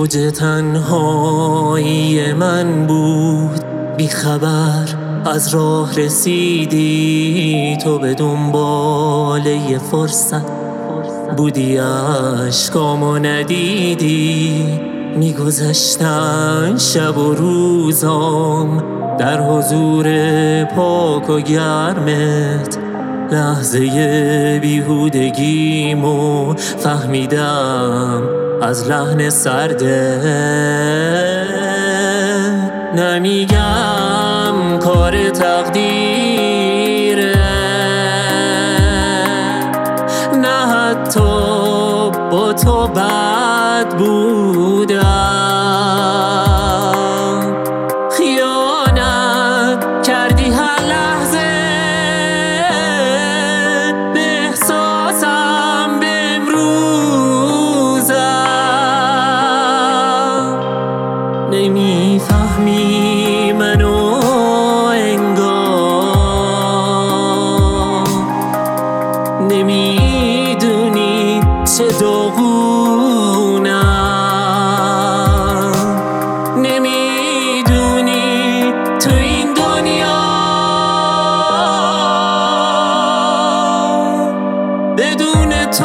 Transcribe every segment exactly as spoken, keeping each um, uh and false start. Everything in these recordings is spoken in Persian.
اوج تنهایی من بود، بی خبر از راه رسیدی. تو به دنبال یه فرصت بودی، اشکامو ندیدی. میگذشتن شب و روزام در حضور پاک و گرمت. لحظه بیهودگیمو فهمیدم از لحن سرده. نمیگم کار تقدیره، نه حتی با تو بد بودم. خیانت کردی هر لحظه به احساسم، به امروزم. نمیفهمی منو انگار، نمیدونی چه داغونم. نمیدونی تو این دنیا بدون تو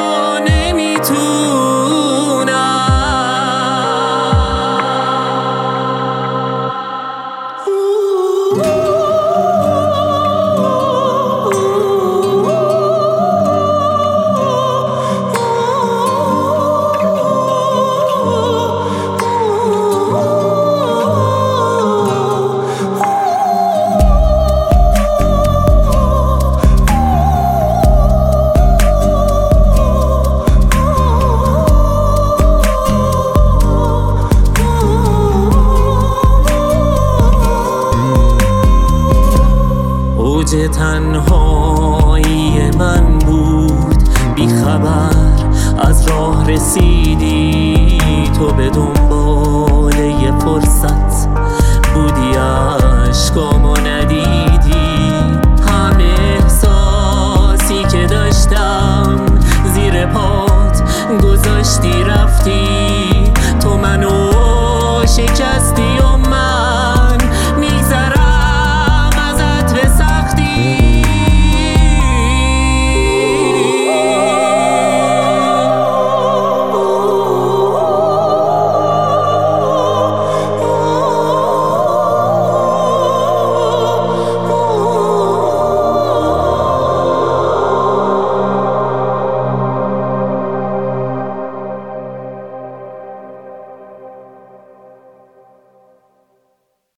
اوج تنهایی من بود، بی خبر از راه رسیدی. تو بدون